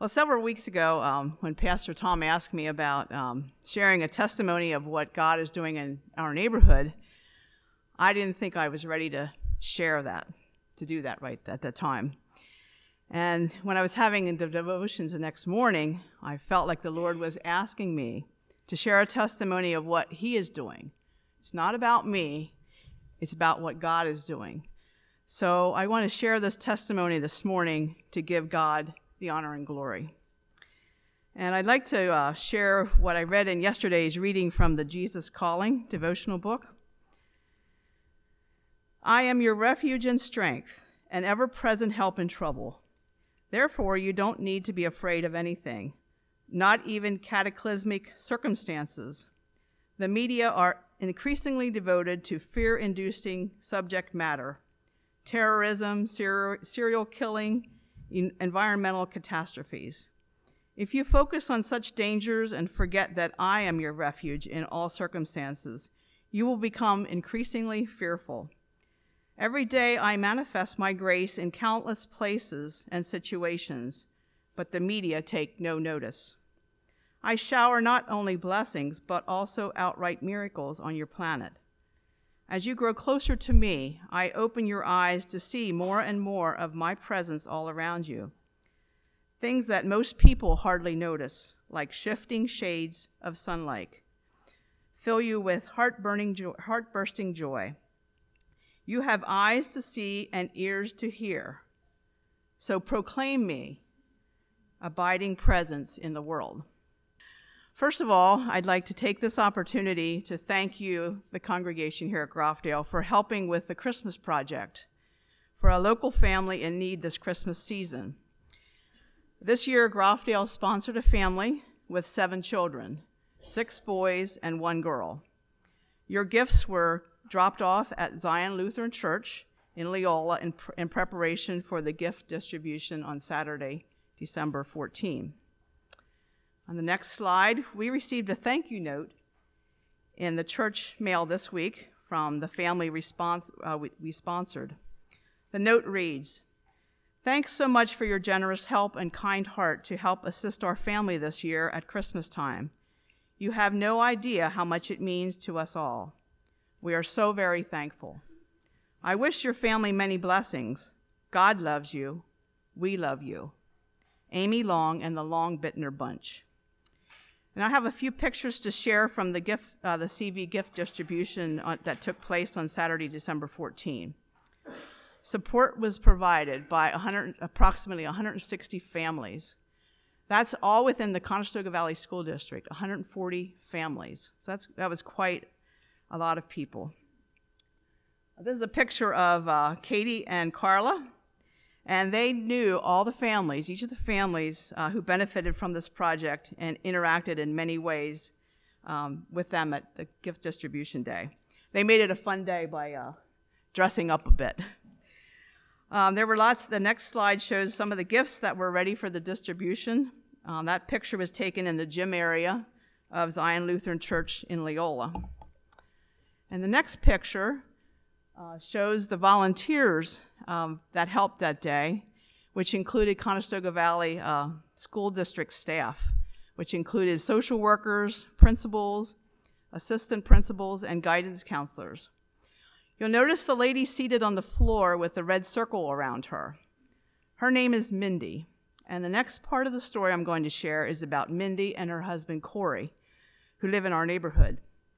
Well, several weeks ago, when Pastor Tom asked me about sharing a testimony of what God is doing in our neighborhood, I didn't think I was ready to share that, to do that right at that time. And when I was having the devotions the next morning, I felt like the Lord was asking me to share a testimony of what He is doing. It's not about me, it's about what God is doing. So I want to share this testimony this morning to give God the honor and glory. And I'd like to share what I read in yesterday's reading from the Jesus Calling devotional book. I am your refuge and strength, an ever-present help in trouble. Therefore, you don't need to be afraid of anything, not even cataclysmic circumstances. The media are increasingly devoted to fear-inducing subject matter, terrorism, serial killing, environmental catastrophes. If you focus on such dangers and forget that I am your refuge in all circumstances, you will become increasingly fearful. Every day I manifest my grace in countless places and situations, but the media take no notice. I shower not only blessings, but also outright miracles on your planet. As you grow closer to me, I open your eyes to see more and more of my presence all around you. Things that most people hardly notice, like shifting shades of sunlight, fill you with heart-bursting joy. You have eyes to see and ears to hear. So proclaim me, abiding presence in the world. First of all, I'd like to take this opportunity to thank you, the congregation here at Groffdale, for helping with the Christmas project for a local family in need this Christmas season. This year, Groffdale sponsored a family with 7 children, 6 boys and 1 girl. Your gifts were dropped off at Zion Lutheran Church in Leola in preparation for the gift distribution on Saturday, December 14. On the next slide, we received a thank you note in the church mail this week from the family we sponsored. The note reads, "Thanks so much for your generous help and kind heart to help assist our family this year at Christmas time. You have no idea how much it means to us all. We are so very thankful. I wish your family many blessings. God loves you. We love you. Amy Long and the Long Bittner Bunch." And I have a few pictures to share from the CV gift distribution that took place on Saturday, December 14. Support was provided by approximately 160 families. That's all within the Conestoga Valley School District, 140 families. So that was quite a lot of people. This is a picture of Katie and Carla, and they knew all the families, each of the families who benefited from this project and interacted in many ways with them at the gift distribution day. They made it a fun day by dressing up a bit. There were lots. The next slide shows some of the gifts that were ready for the distribution. That picture was taken in the gym area of Zion Lutheran Church in Leola. And the next picture shows the volunteers that helped that day, which included Conestoga Valley School District staff, which included social workers, principals, assistant principals, and guidance counselors. You'll notice the lady seated on the floor with the red circle around her. Her name is Mindy, and the next part of the story I'm going to share is about Mindy and her husband Corey, who live in our neighborhood.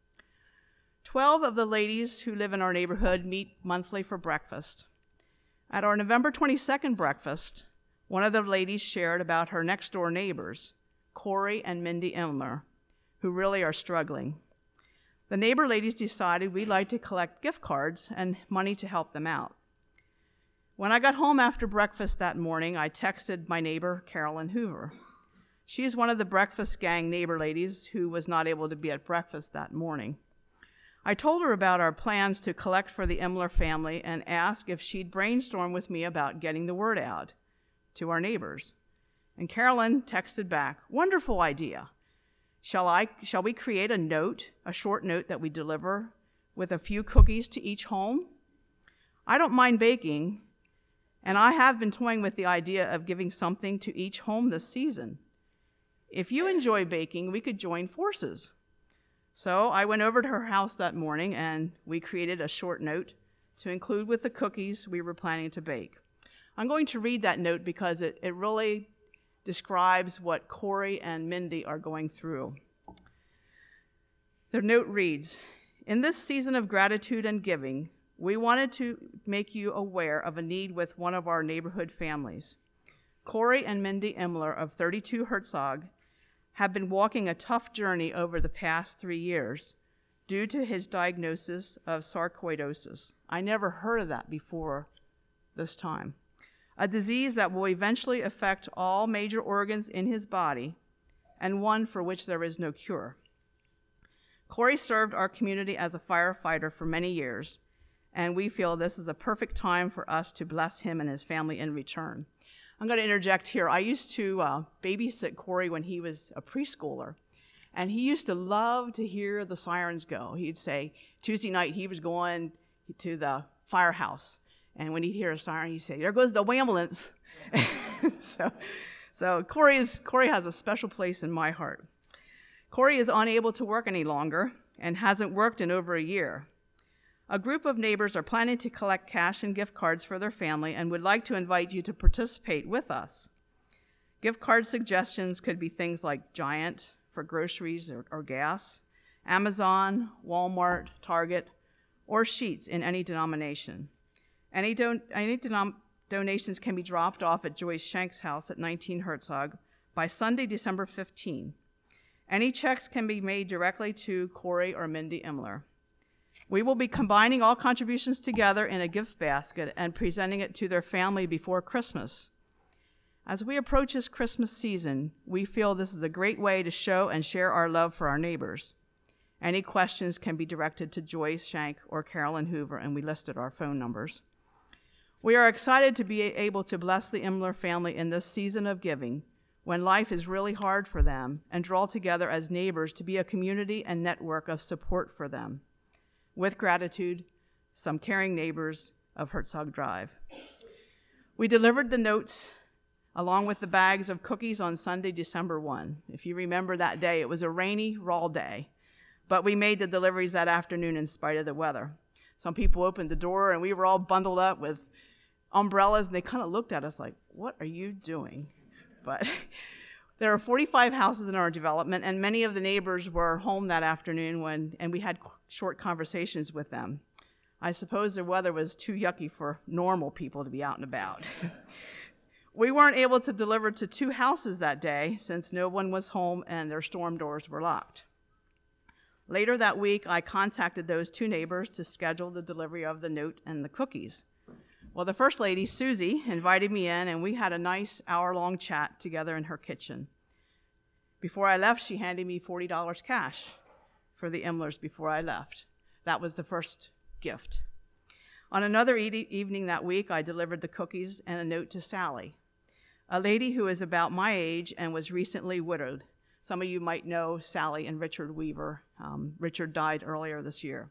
12 of the ladies who live in our neighborhood meet monthly for breakfast. At our November 22nd breakfast, one of the ladies shared about her next-door neighbors, Corey and Mindy Imler, who really are struggling. The neighbor ladies decided we'd like to collect gift cards and money to help them out. When I got home after breakfast that morning, I texted my neighbor, Carolyn Hoover. She is one of the breakfast gang neighbor ladies who was not able to be at breakfast that morning. I told her about our plans to collect for the Imler family and asked if she'd brainstorm with me about getting the word out to our neighbors. And Carolyn texted back, "Wonderful idea. Shall we create a short note that we deliver with a few cookies to each home? I don't mind baking, And I have been toying with the idea of giving something to each home this season. If you enjoy baking, we could join forces. So I went over to her house that morning, and we created a short note to include with the cookies we were planning to bake. I'm going to read that note because it really describes what Corey and Mindy are going through. Their note reads, "In this season of gratitude and giving, we wanted to make you aware of a need with one of our neighborhood families. Corey and Mindy Imler of 32 Herzog have been walking a tough journey over the past 3 years due to his diagnosis of sarcoidosis." I never heard of that before this time. "A disease that will eventually affect all major organs in his body, and one for which there is no cure. Corey served our community as a firefighter for many years, and we feel this is a perfect time for us to bless him and his family in return." I'm going to interject here. I used to babysit Corey when he was a preschooler, and he used to love to hear the sirens go. He'd say Tuesday night he was going to the firehouse, and when he'd hear a siren, he'd say, "There goes the ambulance." So Corey has a special place in my heart. Corey is unable to work any longer and hasn't worked in over a year. A group of neighbors are planning to collect cash and gift cards for their family and would like to invite you to participate with us. Gift card suggestions could be things like Giant for groceries or gas, Amazon, Walmart, Target, or Sheetz in any denomination. Any donations can be dropped off at Joyce Shank's house at 19 Herzog by Sunday, December 15. Any checks can be made directly to Corey or Mindy Imler. We will be combining all contributions together in a gift basket and presenting it to their family before Christmas. As we approach this Christmas season, we feel this is a great way to show and share our love for our neighbors. Any questions can be directed to Joyce Shank or Carolyn Hoover, and we listed our phone numbers. We are excited to be able to bless the Imler family in this season of giving, when life is really hard for them, and draw together as neighbors to be a community and network of support for them. With gratitude, some caring neighbors of Herzog Drive. We delivered the notes along with the bags of cookies on Sunday, December 1. If you remember that day, it was a rainy, raw day, but we made the deliveries that afternoon in spite of the weather. Some people opened the door, and we were all bundled up with umbrellas, and they kind of looked at us like, "What are you doing?" But there are 45 houses in our development, and many of the neighbors were home that afternoon and we had short conversations with them. I suppose the weather was too yucky for normal people to be out and about. We weren't able to deliver to 2 houses that day since no one was home and their storm doors were locked. Later that week, I contacted those 2 neighbors to schedule the delivery of the note and the cookies. Well, the first lady, Susie, invited me in, and we had a nice hour-long chat together in her kitchen. Before I left, she handed me $40 cash for the Imlers before I left. That was the first gift. On another evening that week, I delivered the cookies and a note to Sally, a lady who is about my age and was recently widowed. Some of you might know Sally and Richard Weaver. Richard died earlier this year.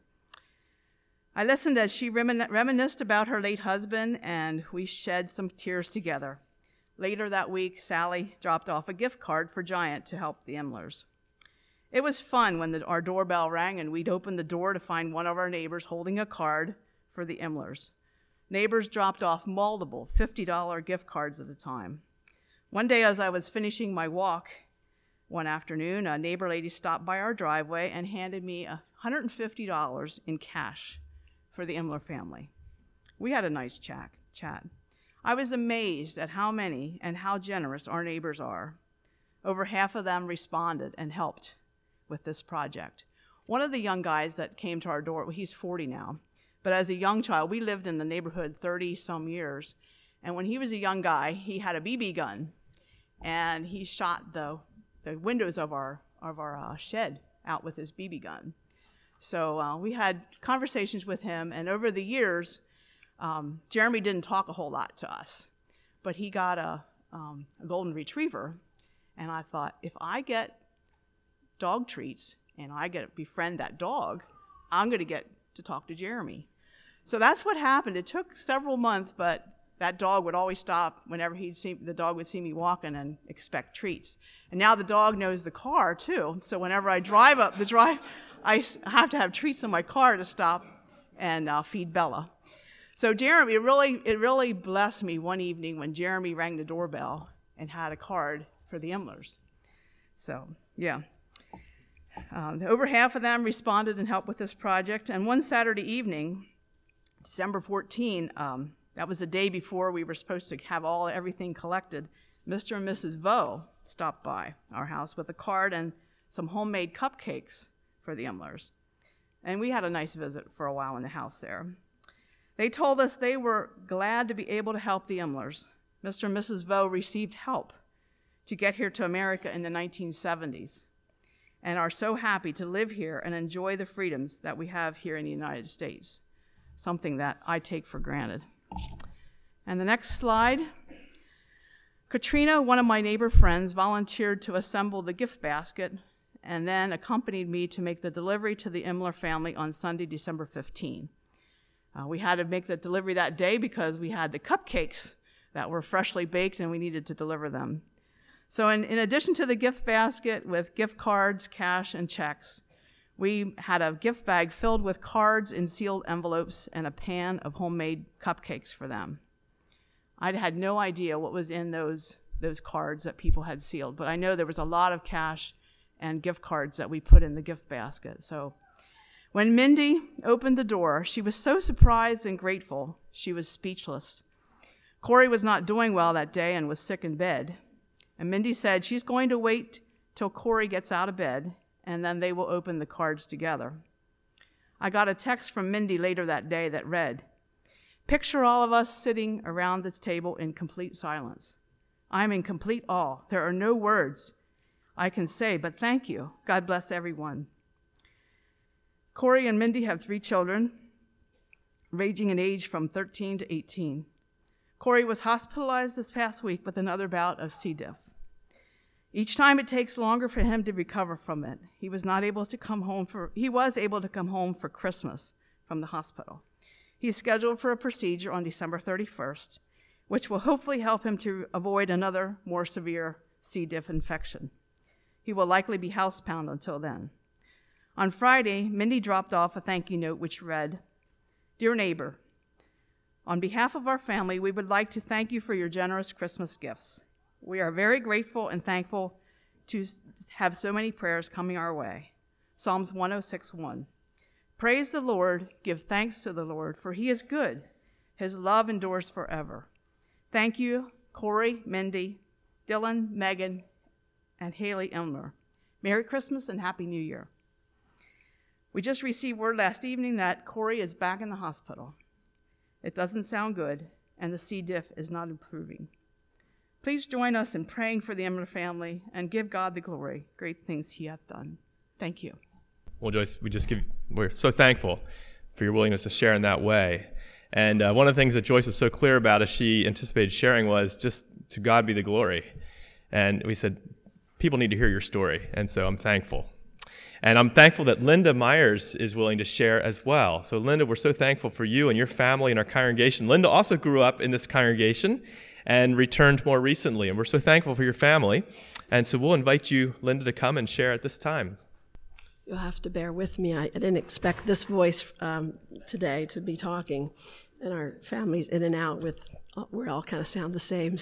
I listened as she reminisced about her late husband, and we shed some tears together. Later that week, Sally dropped off a gift card for Giant to help the Imlers. It was fun when our doorbell rang, and we'd open the door to find one of our neighbors holding a card for the Imlers. Neighbors dropped off multiple $50 gift cards at a time. One day, as I was finishing my walk one afternoon, a neighbor lady stopped by our driveway and handed me $150 in cash for the Imler family. We had a nice chat. I was amazed at how many and how generous our neighbors are. Over half of them responded and helped with this project. One of the young guys that came to our door, he's 40 now, but as a young child, we lived in the neighborhood 30-some years, and when he was a young guy, he had a BB gun, and he shot the windows of our shed out with his BB gun. So we had conversations with him, and over the years, Jeremy didn't talk a whole lot to us, but he got a golden retriever, and I thought, if I get dog treats and I get to befriend that dog, I'm going to get to talk to Jeremy. So that's what happened. It took several months, but that dog would always stop whenever the dog would see me walking and expect treats. And now the dog knows the car too. So whenever I drive up the drive, I have to have treats in my car to stop and feed Bella. So Jeremy, it really blessed me one evening when Jeremy rang the doorbell and had a card for the Imlers. So, yeah. Over half of them responded and helped with this project. And one Saturday evening, December 14, that was the day before we were supposed to have everything collected, Mr. and Mrs. Vo stopped by our house with a card and some homemade cupcakes for the Imlers. And we had a nice visit for a while in the house there. They told us they were glad to be able to help the Imlers. Mr. and Mrs. Vo received help to get here to America in the 1970s and are so happy to live here and enjoy the freedoms that we have here in the United States, something that I take for granted. And the next slide. Katrina, one of my neighbor friends, volunteered to assemble the gift basket and then accompanied me to make the delivery to the Imler family on Sunday, December 15. We had to make the delivery that day because we had the cupcakes that were freshly baked and we needed to deliver them. So in addition to the gift basket with gift cards, cash, and checks, we had a gift bag filled with cards in sealed envelopes and a pan of homemade cupcakes for them. I had no idea what was in those cards that people had sealed, but I know there was a lot of cash and gift cards that we put in the gift basket. So when Mindy opened the door, she was so surprised and grateful, she was speechless. Corey was not doing well that day and was sick in bed. And Mindy said she's going to wait till Corey gets out of bed, and then they will open the cards together. I got a text from Mindy later that day that read, "Picture all of us sitting around this table in complete silence. I'm in complete awe. There are no words I can say, but thank you. God bless everyone." Corey and Mindy have 3 children, ranging in age from 13 to 18. Corey was hospitalized this past week with another bout of C. diff. Each time it takes longer for him to recover from it. He was able to come home for Christmas from the hospital. He's scheduled for a procedure on December 31st, which will hopefully help him to avoid another more severe C. diff infection. He will likely be housebound until then. On Friday, Mindy dropped off a thank you note which read, "Dear neighbor, on behalf of our family, we would like to thank you for your generous Christmas gifts. We are very grateful and thankful to have so many prayers coming our way. Psalms 106:1. Praise the Lord, give thanks to the Lord, for he is good. His love endures forever. Thank you, Corey, Mindy, Dylan, Megan, and Haley Imler. Merry Christmas and Happy New Year." We just received word last evening that Corey is back in the hospital. It doesn't sound good, and the C. diff is not improving. Please join us in praying for the Imler family and give God the glory, great things he hath done. Thank you. Well, Joyce, we're so thankful for your willingness to share in that way. And one of the things that Joyce was so clear about as she anticipated sharing was just to God be the glory. And we said, people need to hear your story, and so I'm thankful. And I'm thankful that Linda Myers is willing to share as well. So Linda, we're so thankful for you and your family and our congregation. Linda also grew up in this congregation and returned more recently, and we're so thankful for your family. And so we'll invite you, Linda, to come and share at this time. You'll have to bear with me. I didn't expect this voice today to be talking, and our family's in and out we all kind of sound the same,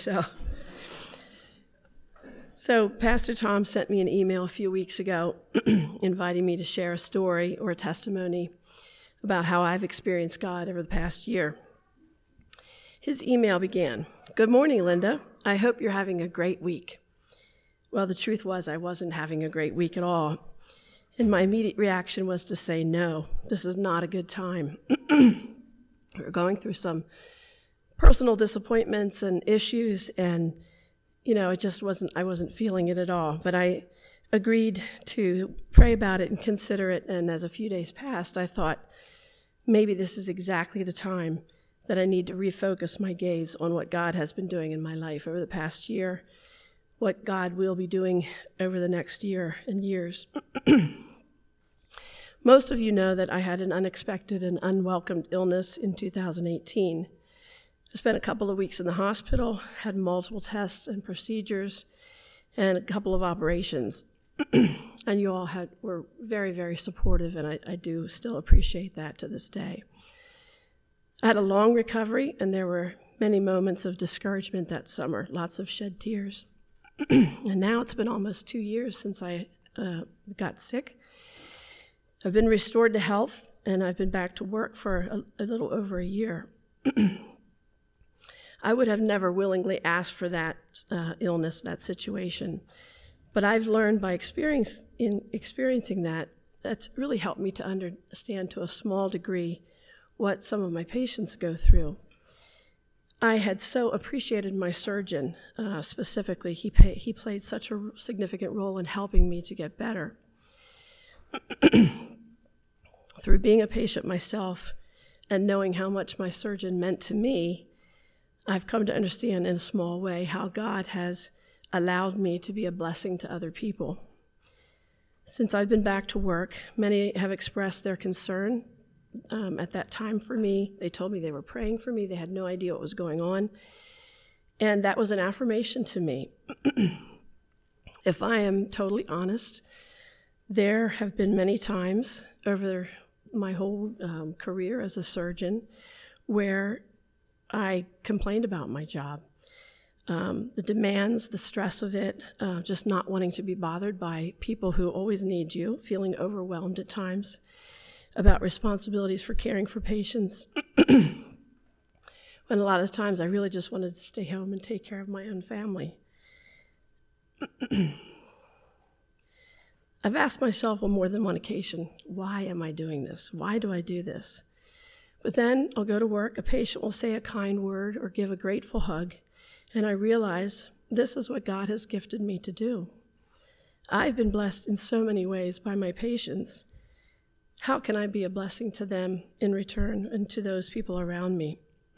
So Pastor Tom sent me an email a few weeks ago inviting me to share a story or a testimony about how I've experienced God over the past year. His email began, "Good morning, Linda. I hope you're having a great week." Well, the truth was I wasn't having a great week at all. And my immediate reaction was to say, no, this is not a good time. We're going through some personal disappointments and issues, and I wasn't feeling it at all. But I agreed to pray about it and consider it, and as a few days passed, I thought, maybe this is exactly the time that I need to refocus my gaze on what God has been doing in my life over the past year, what God will be doing over the next year and years. Most of you know that I had an unexpected and unwelcomed illness in 2018. I spent a couple of weeks in the hospital, had multiple tests and procedures, and a couple of operations. And you all were very, very supportive, and I do still appreciate that to this day. I had a long recovery, and there were many moments of discouragement that summer, lots of shed tears. And now it's been almost 2 years since I got sick. I've been restored to health, and I've been back to work for a little over a year. I would have never willingly asked for that illness, that situation. But I've learned by experiencing that, that's really helped me to understand to a small degree what some of my patients go through. I had so appreciated my surgeon, specifically. He played such a significant role in helping me to get better. Through being a patient myself and knowing how much my surgeon meant to me, I've come to understand in a small way how God has allowed me to be a blessing to other people. Since I've been back to work, many have expressed their concern at that time for me. They told me they were praying for me. They had no idea what was going on. And that was an affirmation to me. If I am totally honest, there have been many times over my whole career as a surgeon where I complained about my job. The demands, the stress of it, just not wanting to be bothered by people who always need you, feeling overwhelmed at times about responsibilities for caring for patients. When a lot of times I really just wanted to stay home and take care of my own family. I've asked myself on more than one occasion, why am I doing this? Why do I do this? But then I'll go to work, a patient will say a kind word or give a grateful hug, and I realize this is what God has gifted me to do. I've been blessed in so many ways by my patients. How can I be a blessing to them in return and to those people around me?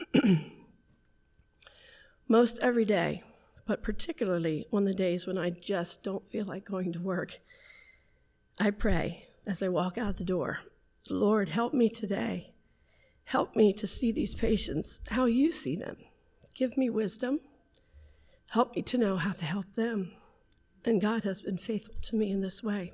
Most every day, but particularly on the days when I just don't feel like going to work, I pray as I walk out the door, Lord, help me today. Help me to see these patients how you see them. Give me wisdom. Help me to know how to help them. And God has been faithful to me in this way.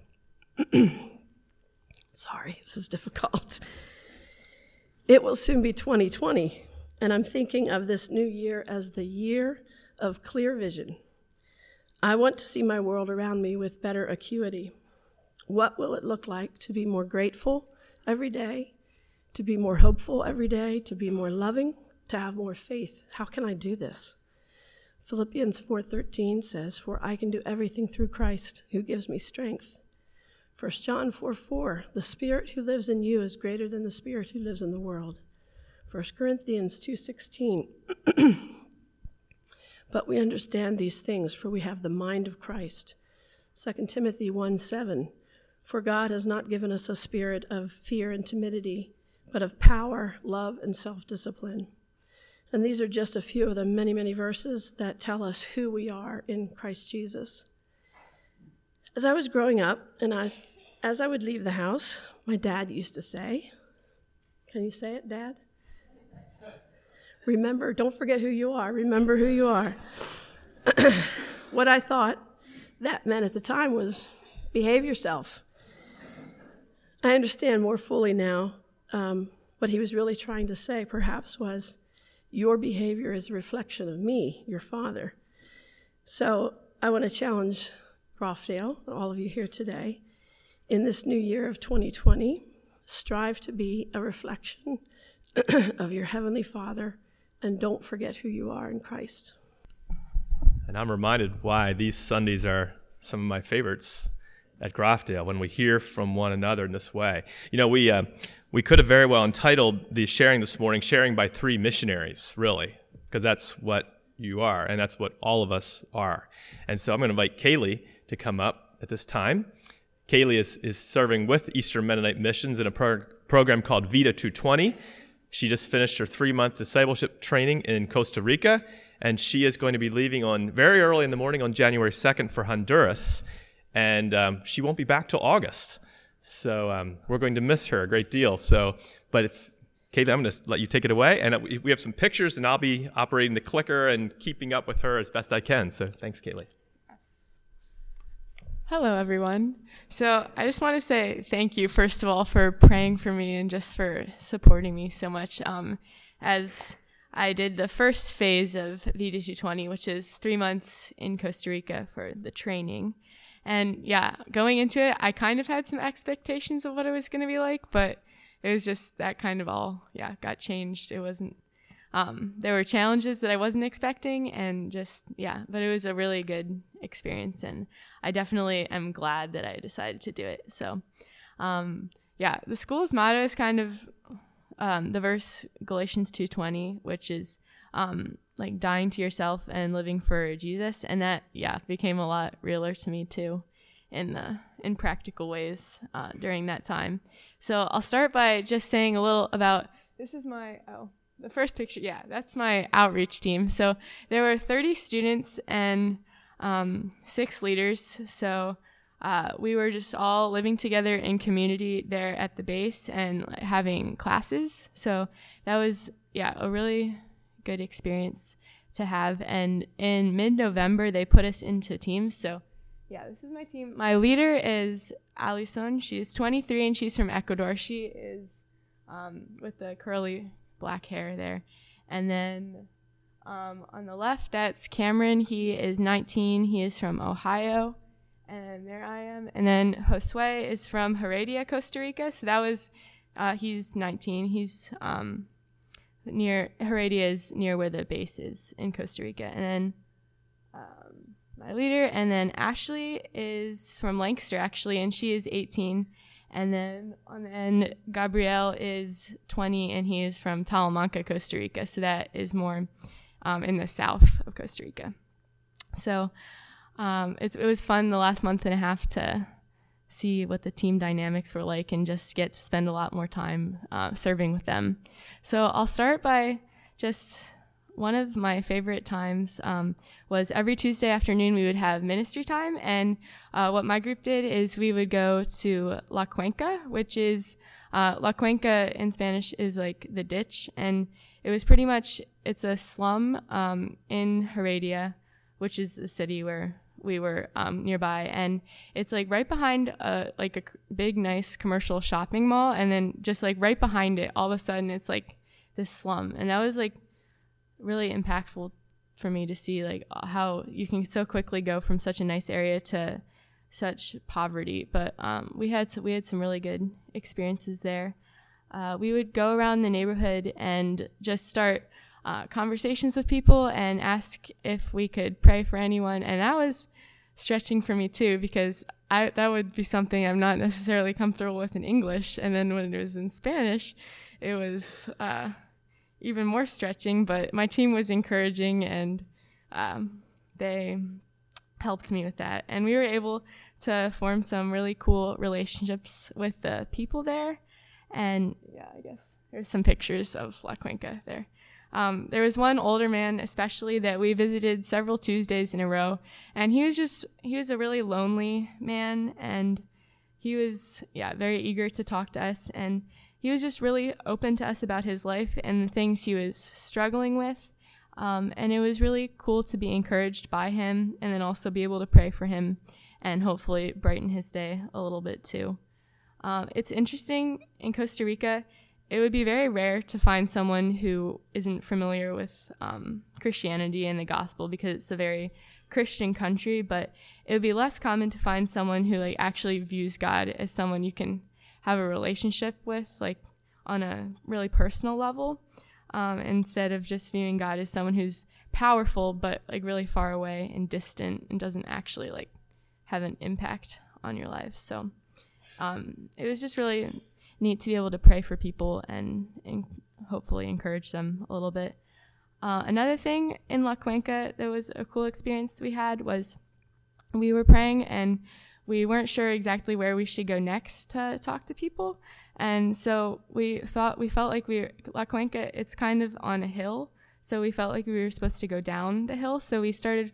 Sorry, this is difficult. It will soon be 2020, and I'm thinking of this new year as the year of clear vision. I want to see my world around me with better acuity. What will it look like to be more grateful every day, to be more hopeful every day, to be more loving, to have more faith? How can I do this? Philippians 4:13 says, "For I can do everything through Christ who gives me strength." 1 John 4:4, "The Spirit who lives in you is greater than the spirit who lives in the world." 1 Corinthians 2:16, "But we understand these things, for we have the mind of Christ." 2 Timothy 1:7, "For God has not given us a spirit of fear and timidity, but of power, love, and self-discipline." And these are just a few of the many, many verses that tell us who we are in Christ Jesus. As I was growing up, and as I would leave the house, my dad used to say, can you say it, Dad? Remember, don't forget who you are. Remember who you are. What I thought that meant at the time was behave yourself. I understand more fully now what he was really trying to say, perhaps, was your behavior is a reflection of me, your father. So I want to challenge Rofdale, all of you here today, in this new year of 2020, strive to be a reflection of your Heavenly Father, and don't forget who you are in Christ. And I'm reminded why these Sundays are some of my favorites at Grafdale, when we hear from one another in this way. You know, we could have very well entitled the sharing this morning, Sharing by Three Missionaries, really, because that's what you are, and that's what all of us are. And so I'm going to invite Kaylee to come up at this time. Kaylee is serving with Eastern Mennonite Missions in a program called Vita 220. She just finished her 3-month discipleship training in Costa Rica, and she is going to be leaving on very early in the morning on January 2nd for Honduras, and she won't be back till August. So we're going to miss her a great deal. But it's Kaylee, I'm going to let you take it away. And we have some pictures, and I'll be operating the clicker and keeping up with her as best I can. So thanks, Kaylee. Hello, everyone. So I just want to say thank you, first of all, for praying for me and just for supporting me so much. As I did the first phase of V220, which is 3 months in Costa Rica for the training. And yeah, going into it, I kind of had some expectations of what it was going to be like, but it was just that kind of all, got changed. It wasn't, there were challenges that I wasn't expecting, and just, but it was a really good experience, and I definitely am glad that I decided to do it. So, the school's motto is kind of the verse Galatians 2:20, which is like dying to yourself and living for Jesus, and that became a lot realer to me too in practical ways during that time. So I'll start by just saying a little about, this is my the first picture, that's my outreach team. So there were 30 students and 6 leaders. So we were just all living together in community there at the base and having classes. So that was, a really good experience to have. And in mid-November, they put us into teams. So this is my team. My leader is Alison. She's 23 and she's from Ecuador. She is with the curly black hair there. And then on the left, that's Cameron. He is 19. He is from Ohio. And there I am. And then Josue is from Heredia, Costa Rica. So that was, he's 19. He's near, Heredia is near where the base is in Costa Rica. And then my leader. And then Ashley is from Lancaster, actually, and she is 18. And then on the end, Gabriel is 20, and he is from Talamanca, Costa Rica. So that is more in the south of Costa Rica. So it was fun the last month and a half to see what the team dynamics were like and just get to spend a lot more time serving with them. So I'll start by just one of my favorite times was every Tuesday afternoon we would have ministry time, and what my group did is we would go to La Cuenca, which is La Cuenca in Spanish is like the ditch, and it was pretty much, it's a slum in Heredia, which is the city where we were nearby, and it's like right behind a big nice commercial shopping mall, and then just like right behind it all of a sudden it's like this slum, and that was like really impactful for me to see like how you can so quickly go from such a nice area to such poverty. But we had some really good experiences there. We would go around the neighborhood and just start conversations with people and ask if we could pray for anyone, and that was stretching for me too, because that would be something I'm not necessarily comfortable with in English, and then when it was in Spanish it was even more stretching, but my team was encouraging, and they helped me with that. And we were able to form some really cool relationships with the people there. And I guess there's some pictures of La Cuenca there. There was one older man especially that we visited several Tuesdays in a row, and he was a really lonely man, and he was very eager to talk to us, and he was just really open to us about his life and the things he was struggling with. And it was really cool to be encouraged by him, and then also be able to pray for him and hopefully brighten his day a little bit too. It's interesting, in Costa Rica, it would be very rare to find someone who isn't familiar with Christianity and the gospel, because it's a very Christian country, but it would be less common to find someone who like actually views God as someone you can have a relationship with, like on a really personal level, instead of just viewing God as someone who's powerful but like really far away and distant and doesn't actually like have an impact on your lives. So it was just really neat to be able to pray for people and hopefully encourage them a little bit. Another thing in La Cuenca that was a cool experience we had was we were praying and we weren't sure exactly where we should go next to talk to people. And so we felt like La Cuenca, it's kind of on a hill. So we felt like we were supposed to go down the hill. So we started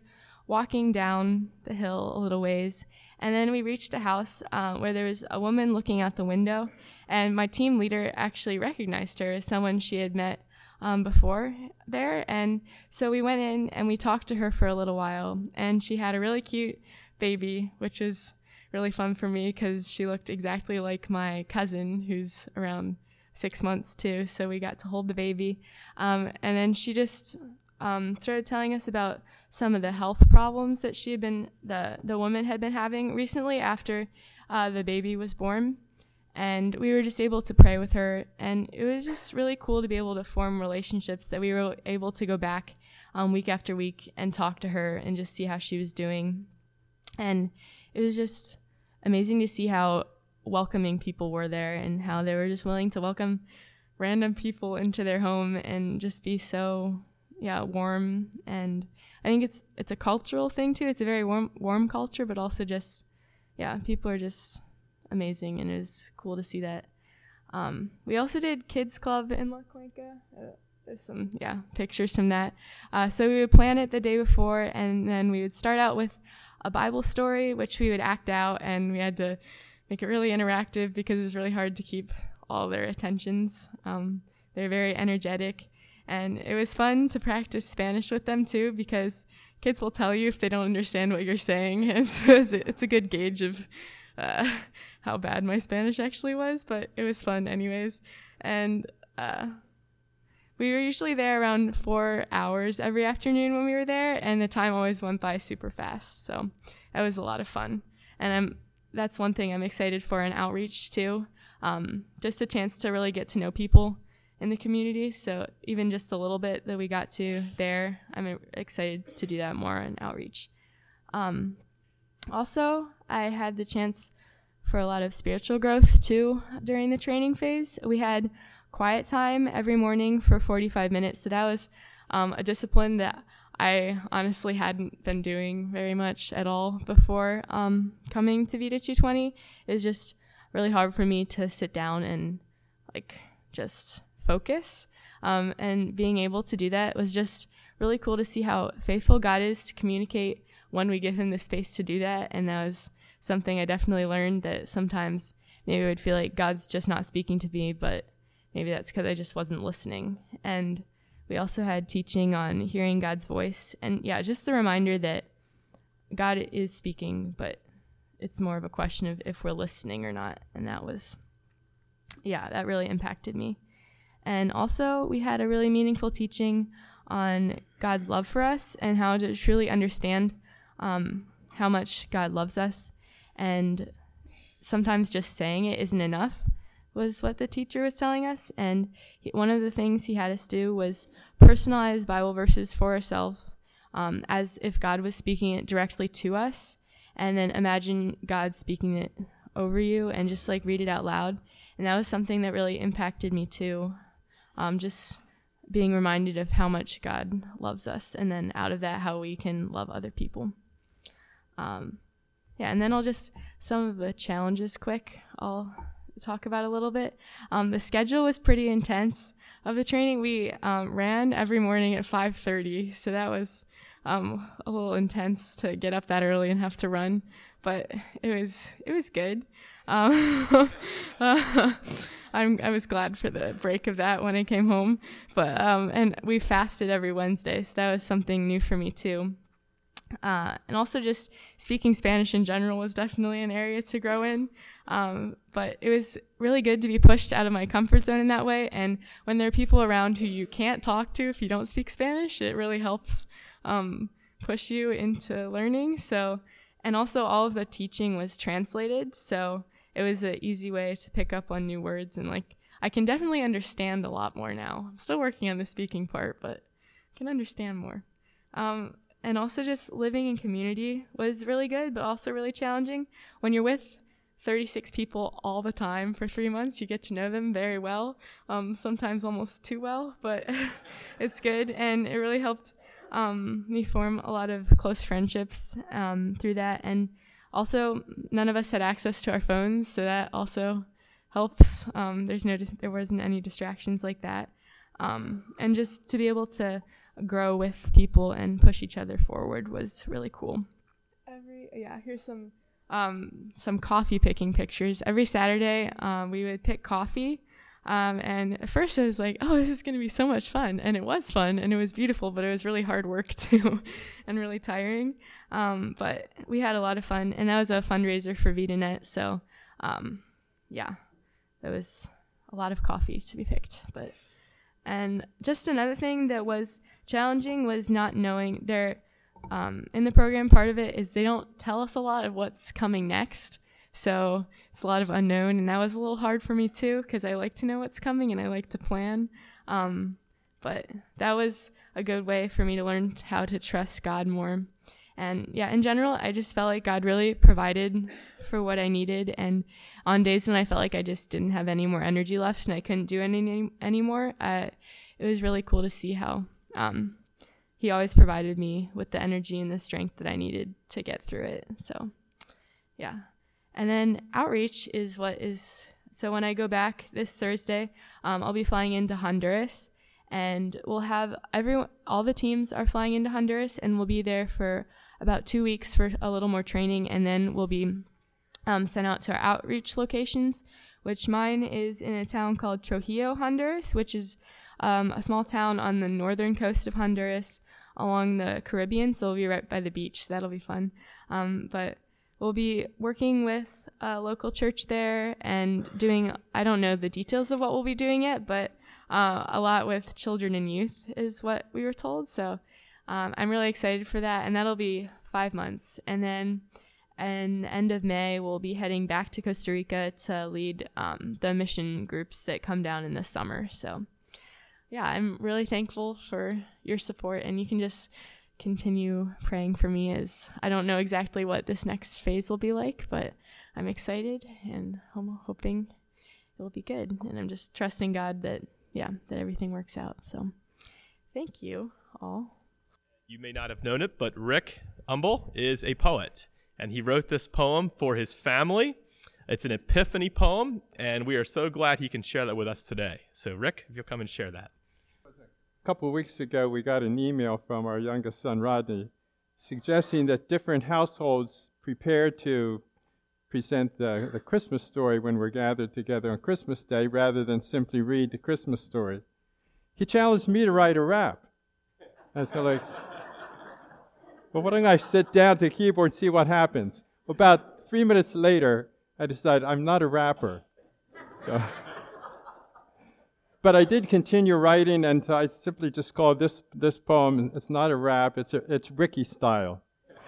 walking down the hill a little ways, and then we reached a house where there was a woman looking out the window, and my team leader actually recognized her as someone she had met before there. And so we went in and we talked to her for a little while, and she had a really cute baby, which was really fun for me because she looked exactly like my cousin, who's around 6 months too. So we got to hold the baby. And then she just started telling us about some of the health problems that she had been, the woman had been having recently after the baby was born. And we were just able to pray with her, and it was just really cool to be able to form relationships that we were able to go back week after week and talk to her and just see how she was doing. And it was just amazing to see how welcoming people were there and how they were just willing to welcome random people into their home and just be so, warm. And I think it's a cultural thing too. It's a very warm culture, but also just, people are just amazing, and it was cool to see that. We also did Kids Club in La Cuenca. There's some pictures from that. So we would plan it the day before, and then we would start out with a Bible story, which we would act out, and we had to make it really interactive because it was really hard to keep all their attentions. They're very energetic, and it was fun to practice Spanish with them too, because kids will tell you if they don't understand what you're saying, and so it's a good gauge of how bad my Spanish actually was, but it was fun anyways. And we were usually there around 4 hours every afternoon when we were there, and the time always went by super fast. So that was a lot of fun. And that's one thing I'm excited for in outreach too. Just a chance to really get to know people in the community. So even just a little bit that we got to there, I'm excited to do that more in outreach. Also, I had the chance for a lot of spiritual growth too during the training phase. We had quiet time every morning for 45 minutes. So that was a discipline that I honestly hadn't been doing very much at all before coming to Vita 220. It was just really hard for me to sit down and just focus. And being able to do that was just really cool to see how faithful God is to communicate when we give him the space to do that. And that was something I definitely learned, that sometimes maybe I would feel like God's just not speaking to me, but maybe that's because I just wasn't listening. And we also had teaching on hearing God's voice. And just the reminder that God is speaking, but it's more of a question of if we're listening or not. And that was, that really impacted me. And also we had a really meaningful teaching on God's love for us and how to truly understand how much God loves us. And sometimes just saying it isn't enough was what the teacher was telling us. And one of the things he had us do was personalize Bible verses for ourselves, as if God was speaking it directly to us. And then imagine God speaking it over you and just read it out loud. And that was something that really impacted me too. Just being reminded of how much God loves us, and then out of that, how we can love other people. And then some of the challenges quick, I'll talk about a little bit. The schedule was pretty intense of the training. We ran every morning at 5:30, so that was a little intense to get up that early and have to run, but it was good. I was glad for the break of that when I came home, but and we fasted every Wednesday, so that was something new for me too. And also just speaking Spanish in general was definitely an area to grow in. But it was really good to be pushed out of my comfort zone in that way. And when there are people around who you can't talk to if you don't speak Spanish, it really helps push you into learning. So, and also all of the teaching was translated. So it was an easy way to pick up on new words. And I can definitely understand a lot more now. I'm still working on the speaking part, but I can understand more. And also just living in community was really good, but also really challenging. When you're with 36 people all the time for 3 months, you get to know them very well, sometimes almost too well, but it's good. And it really helped me form a lot of close friendships through that. And also, none of us had access to our phones, so that also helps. There wasn't any distractions like that. And just to be able to grow with people and push each other forward was really cool. Here's some coffee picking pictures. Every Saturday, we would pick coffee. And at first I was like, oh, this is going to be so much fun. And it was fun and it was beautiful, but it was really hard work too and really tiring. But we had a lot of fun, and that was a fundraiser for VitaNet. So, there was a lot of coffee to be picked. And just another thing that was challenging was not knowing in the program, part of it is they don't tell us a lot of what's coming next. So it's a lot of unknown, and that was a little hard for me too, because I like to know what's coming and I like to plan. But that was a good way for me to learn how to trust God more. And in general, I just felt like God really provided for what I needed. And on days when I felt like I just didn't have any more energy left and I couldn't do anymore, it was really cool to see how He always provided me with the energy and the strength that I needed to get through it. So, And then outreach is so when I go back this Thursday, I'll be flying into Honduras, and we'll have all the teams are flying into Honduras, and we'll be there for about 2 weeks for a little more training, and then we'll be sent out to our outreach locations, which mine is in a town called Trujillo, Honduras, which is a small town on the northern coast of Honduras along the Caribbean, so we'll be right by the beach. So that'll be fun. But we'll be working with a local church there and doing, I don't know the details of what we'll be doing yet, but a lot with children and youth is what we were told. So I'm really excited for that, and that'll be 5 months. And then in the end of May, we'll be heading back to Costa Rica to lead the mission groups that come down in the summer. So I'm really thankful for your support, and you can just continue praying for me, as I don't know exactly what this next phase will be like, but I'm excited and I'm hoping it will be good. And I'm just trusting God that everything works out. So thank you all. You may not have known it, but Rick Humble is a poet, and he wrote this poem for his family. It's an epiphany poem, and we are so glad he can share that with us today. So Rick, if you'll come and share that. A couple of weeks ago, we got an email from our youngest son, Rodney, suggesting that different households prepare to present the Christmas story when we're gathered together on Christmas Day rather than simply read the Christmas story. He challenged me to write a rap. I was like, well, why don't I sit down to the keyboard and see what happens? About 3 minutes later, I decided I'm not a rapper. So, but I did continue writing, and so I simply just called this poem, it's not a rap, it's Ricky style.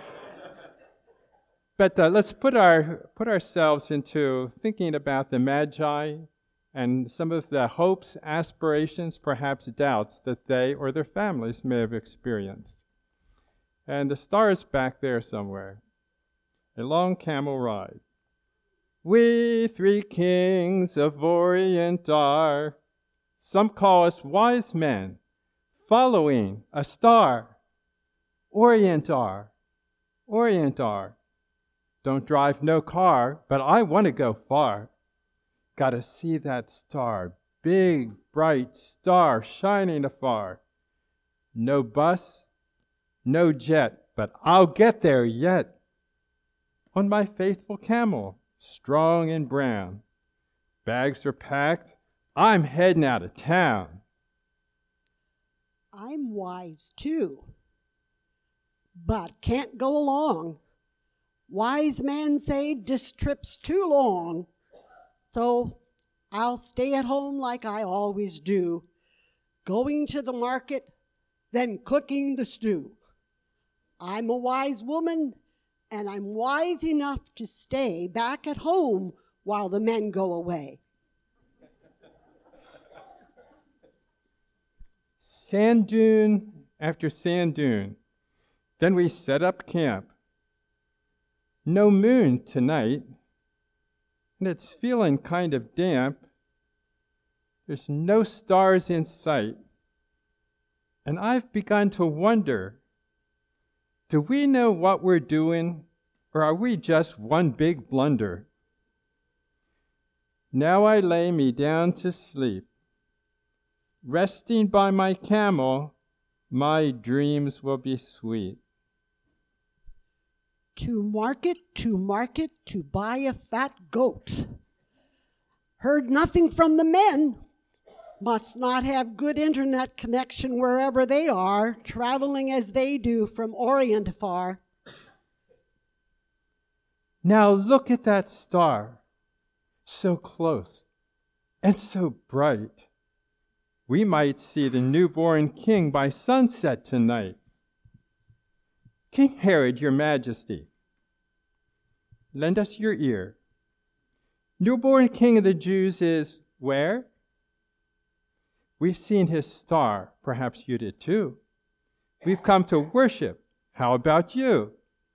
But let's put ourselves into thinking about the Magi and some of the hopes, aspirations, perhaps doubts that they or their families may have experienced. And the star is back there somewhere. A long camel ride. We 3 kings of Orient are. Some call us wise men, following a star. Orient are. Don't drive no car, but I want to go far. Gotta see that star, big, bright star shining afar. No bus, no jet, but I'll get there yet. On my faithful camel, strong and brown. Bags are packed, I'm heading out of town. I'm wise too, but can't go along. Wise men say this trip's too long, so I'll stay at home like I always do, going to the market, then cooking the stew. I'm a wise woman, and I'm wise enough to stay back at home while the men go away. Sand dune after sand dune. Then we set up camp. No moon tonight, and it's feeling kind of damp. There's no stars in sight. And I've begun to wonder, do we know what we're doing, or are we just one big blunder? Now I lay me down to sleep. resting by my camel, my dreams will be sweet. To market, to buy a fat goat. Heard nothing from the men. Must not have good internet connection wherever they are, traveling as they do from Orient far. Now look at that star, so close and so bright. We might see the newborn king by sunset tonight. King Herod, your majesty, lend us your ear. Newborn king of the Jews is where? We've seen his star. Perhaps you did too. We've come to worship. How about you?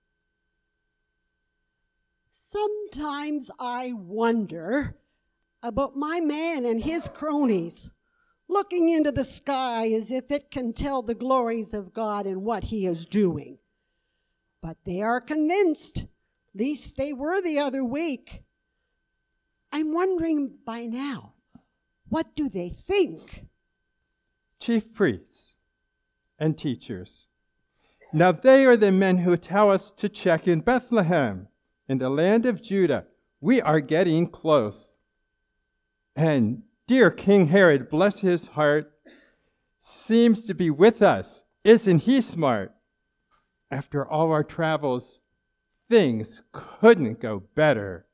Sometimes I wonder about my man and his cronies, looking into the sky as if it can tell the glories of God and what he is doing. But they are convinced, at least they were the other week. I'm wondering by now, what do they think? Chief priests and teachers. Now they are the men who tell us to check in Bethlehem, in the land of Judah. We are getting close. And dear King Herod, bless his heart, seems to be with us. Isn't he smart? After all our travels, things couldn't go better.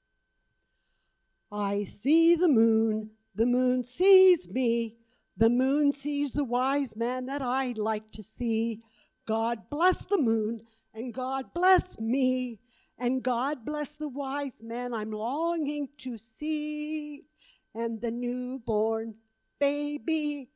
I see the moon sees me, the moon sees the wise man that I'd like to see. God bless the moon, and God bless me, and God bless the wise man I'm longing to see, and the newborn baby.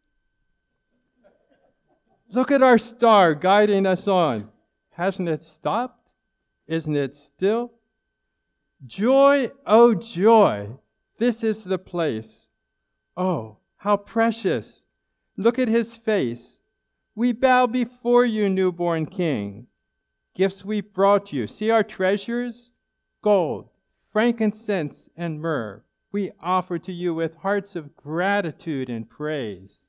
Look at our star guiding us on. Hasn't it stopped? Isn't it still? Joy, oh joy, this is the place. Oh, how precious. Look at his face. We bow before you, newborn king. Gifts we brought you. See our treasures? Gold, frankincense, and myrrh. We offer to you with hearts of gratitude and praise.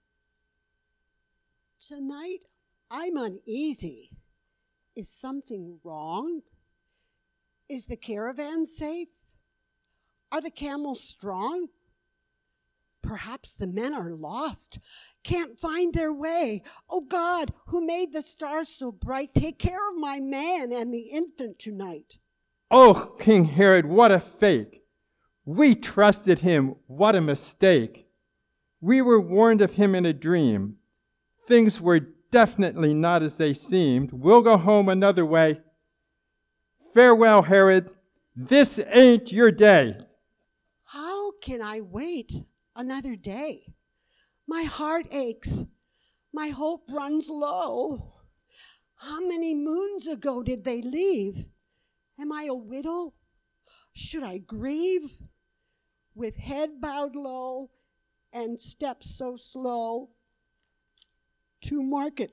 Tonight, I'm uneasy. Is something wrong? Is the caravan safe? Are the camels strong? Perhaps the men are lost, can't find their way. Oh God, who made the stars so bright, take care of my man and the infant tonight. Oh, King Herod, what a fate! We trusted him, what a mistake! We were warned of him in a dream. Things were definitely not as they seemed. We'll go home another way. Farewell, Herod. This ain't your day. How can I wait another day? My heart aches. My hope runs low. How many moons ago did they leave? Am I a widow? Should I grieve? With head bowed low and steps so slow. To market,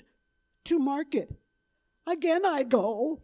again I go.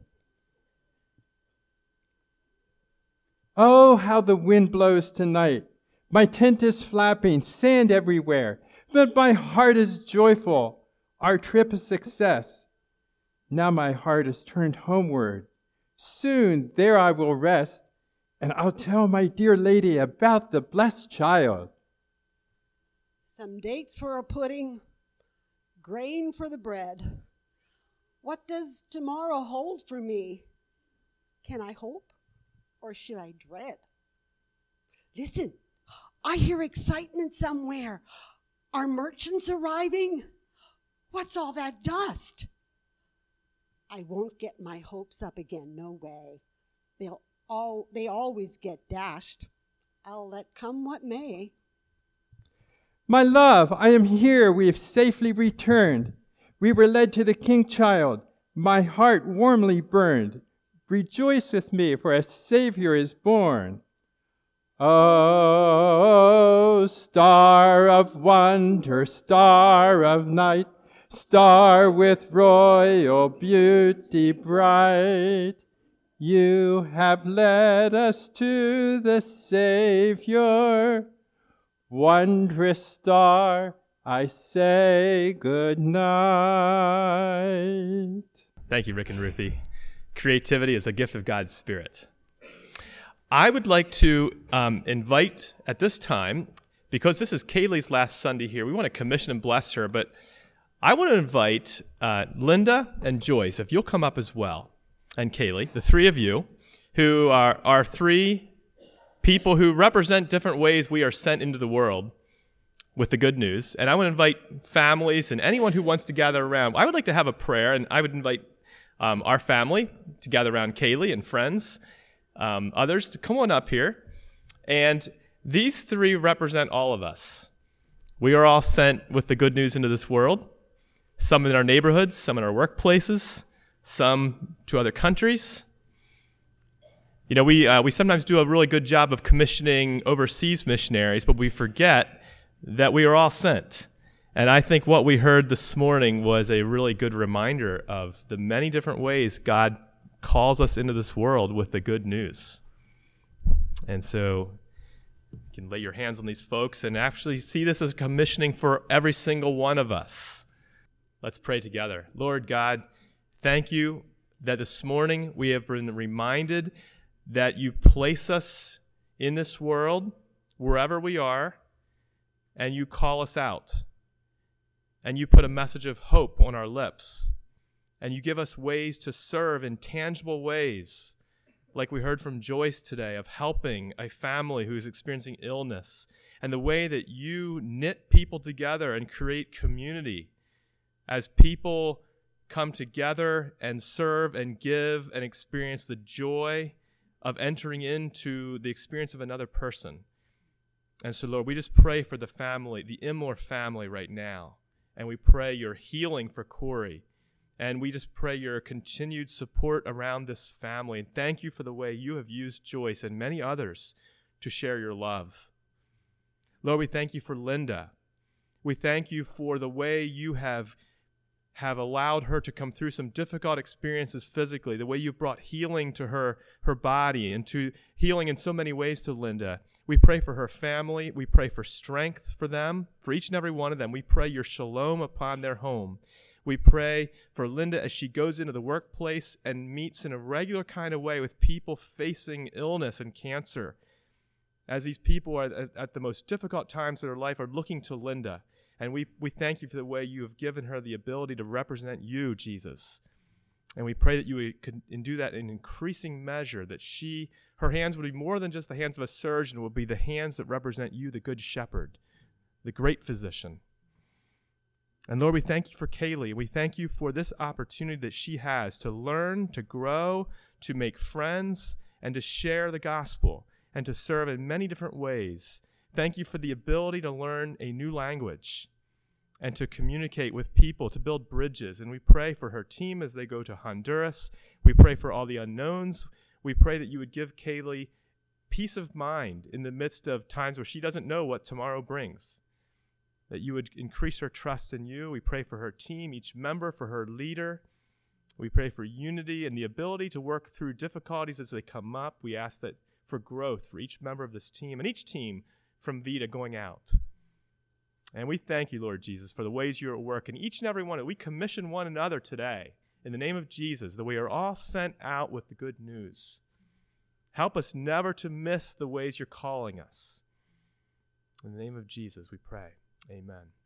Oh, how the wind blows tonight. My tent is flapping, sand everywhere, but my heart is joyful. Our trip a success. Now my heart is turned homeward. Soon there I will rest, and I'll tell my dear lady about the blessed child. Some dates for a pudding, grain for the bread. What does tomorrow hold for me? Can I hope, or should I dread? Listen, I hear excitement somewhere. Are merchants arriving? What's all that dust? I won't get my hopes up again, no way. They always get dashed. I'll let come what may. My love, I am here. We have safely returned. We were led to the king child. My heart warmly burned. Rejoice with me, for a Savior is born. Oh, star of wonder, star of night, star with royal beauty bright, you have led us to the Savior. Wondrous star, I say good night. Thank you, Rick and Ruthie. Creativity is a gift of God's Spirit. I would like to invite at this time, because this is Kaylee's last Sunday here, we want to commission and bless her, but I want to invite Linda and Joyce, if you'll come up as well, and Kaylee, the three of you, who are our three people who represent different ways we are sent into the world with the good news. And I want to invite families and anyone who wants to gather around. I would like to have a prayer, and I would invite our family to gather around Kaylee and friends, others to come on up here. And these three represent all of us. We are all sent with the good news into this world, some in our neighborhoods, some in our workplaces, some to other countries. You know, we sometimes do a really good job of commissioning overseas missionaries, but we forget that we are all sent. And I think what we heard this morning was a really good reminder of the many different ways God calls us into this world with the good news. And so you can lay your hands on these folks and actually see this as commissioning for every single one of us. Let's pray together. Lord God, thank you that this morning we have been reminded that you place us in this world, wherever we are, and you call us out. And you put a message of hope on our lips. And you give us ways to serve in tangible ways, like we heard from Joyce today, of helping a family who's experiencing illness, and the way that you knit people together and create community as people come together and serve and give and experience the joy of entering into the experience of another person. And so, Lord, we just pray for the family, the Imler family right now. And we pray your healing for Corey. And we just pray your continued support around this family. And thank you for the way you have used Joyce and many others to share your love. Lord, we thank you for Linda. We thank you for the way you have allowed her to come through some difficult experiences physically, the way you've brought healing to her body and to healing in so many ways to Linda. We pray for her family. We pray for strength for them, for each and every one of them. We pray your shalom upon their home. We pray for Linda as she goes into the workplace and meets in a regular kind of way with people facing illness and cancer. As these people are at the most difficult times of their life are looking to Linda. And we thank you for the way you have given her the ability to represent you, Jesus. And we pray that you would do that in increasing measure, that her hands would be more than just the hands of a surgeon, would be the hands that represent you, the good shepherd, the great physician. And Lord, we thank you for Kaylee. We thank you for this opportunity that she has to learn, to grow, to make friends, and to share the gospel, and to serve in many different ways. Thank you for the ability to learn a new language and to communicate with people, to build bridges. And we pray for her team as they go to Honduras. We pray for all the unknowns. We pray that you would give Kaylee peace of mind in the midst of times where she doesn't know what tomorrow brings, that you would increase her trust in you. We pray for her team, each member, for her leader. We pray for unity and the ability to work through difficulties as they come up. We ask that for growth for each member of this team and each team from Vita going out. And we thank you, Lord Jesus, for the ways you're at work in each and every one. We commission one another today in the name of Jesus, that we are all sent out with the good news. Help us never to miss the ways you're calling us. In the name of Jesus, we pray. Amen.